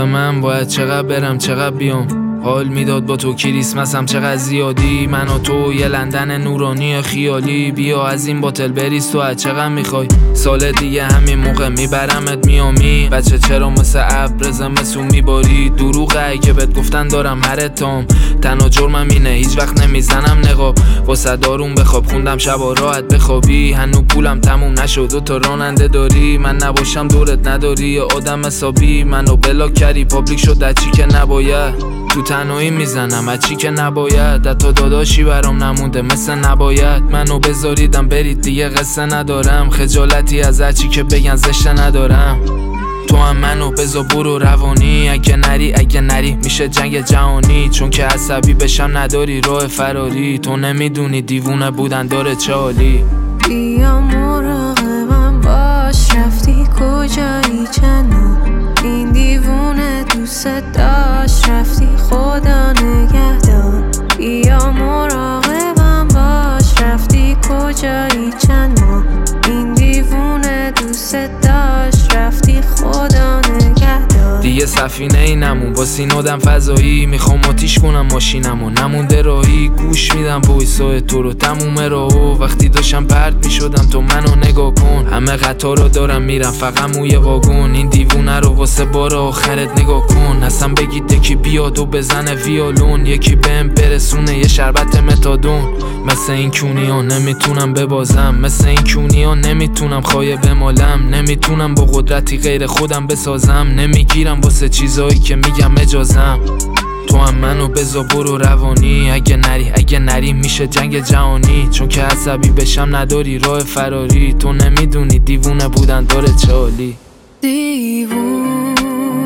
آخه من باید چقدر برم چقدر بیام، حال میداد با تو کریسمسم چقدر زیادی، من و تو یه لندن نورانی خیالی، بیا از این باتل بریز تو از چقدر میخوای، سال دیگه همین موقع میبرمت میامی، بچه چرا مثل ابر زمستون میباری، دروغه اگه بهت گفتن دارم هر اتهام، تنها جرمم اینه هیچ وقت نمیزنم نقاب، واسه دارون بخواب خوندم شبا راحت بخوابی، هنو پولم تموم نشد دو تا راننده داری، من نباشم دورت نداری یه آدم حسابی، منو بلاک کردی پابلیک شد از چی که نباید، تو تنهایی میزنم از چی که نباید، حتی داداشی برام نمونده مثل نباید، منو بذاریدم برید دیگه قصه ندارم، خجالتی از هر چی که بگن زشته ندارم، تو هم منو بذار برو روانی، اگه نری میشه جنگ جهانی، چون که عصبی بشم نداری راه فراری، تو نمیدونی دیوونه بودن داره چه حالی، بیا مراقبم باش رفتی کجایی چنو، این دیوونه دوست داشت رفتی خدا نگهدار، بیا مراقبم باش رفتی کجایی چند ماه، این دیوونه دوست داشت رفتی خدا نگهدار، دیگه سفینه ای نمون با سینادم فضایی، میخوام آتیش کنم ماشینمو نمونده راهی، گوش میدم وایسای تو رو تموم راهو، وقتی داشتم پرت میشدم تو منو نگاه کن، همه قطار رو دارم میرم فقط موی واگن، این دیوونه رو واسه بار آخرت نگاه کن، اصلا بگید یکی بیاد و بزنه ویولون، یکی بهم برسونه یه شربت متادون، مثل این کونیا نمیتونم ببازم، مثل این کونیا نمیتونم خایه بمالم، نمیتونم با قدرتی غیر خودم بسازم، نمیگیرم واسه چیزایی که میگم اجازم، تو هم منو بذار برو روانی، اگه نری میشه جنگ جهانی، چون که عصبی بشم نداری راه فراری، تو نمیدونی دیوونه بودن داره چه حالی، دیوونه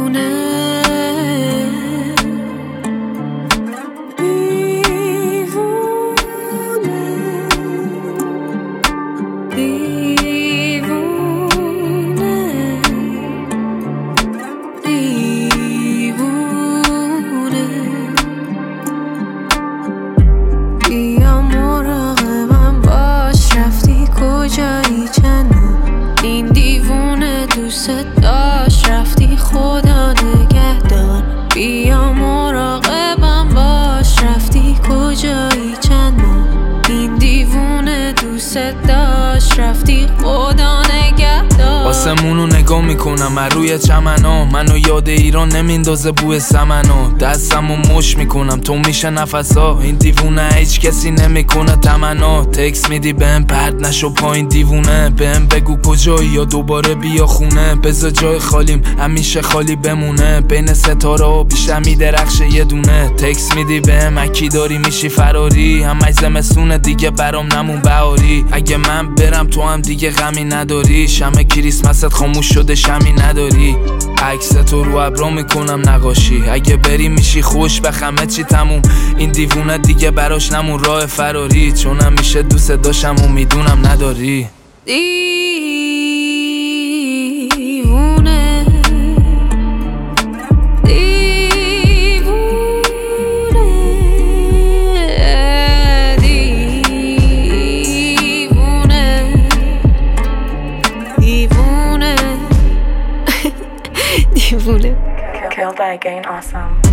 بیا مراقبم باش رفتی کجایی چنو، این دیوونه دوست داشت رفتی خدا نگهدار، بیا مراقبم باش رفتی کجایی چنو، این دیوونه دوست داشت رفتی خدا نگهدار، آسمونو نگاه میکنم من روی چمنا، منو یاد ایران نمیندازه بوی سمنا، دستمو مش میکنم تو میشه نفسا، این دیوونه هیچ کسی نمیکنه تمنا، تکس میدی بهم پرد نشو پایین دیوونه، بهم بگو کجایی یا دوباره بیا خونه، بذار جای خالیم همیشه خالی بمونه، بین ستاره بیشتر میدرخشه یه دونه، تکس میدی بهم اکی داری میشی فراری، همش زمستونه دیگه برام نمون بهاری، اگه من برم تو هم دیگه غمی نداری، شمع کریسمست خاموش شده شمی نداری، عکس تو رو ابرا میکنم نقاشی، اگه بری میشی خوش به همه چی تموم، این دیوونه دیگه براش نمون راه فراری، چون همیشه دوست داشتم و میدونم نداری، دیوونه Killed by Again Awesome.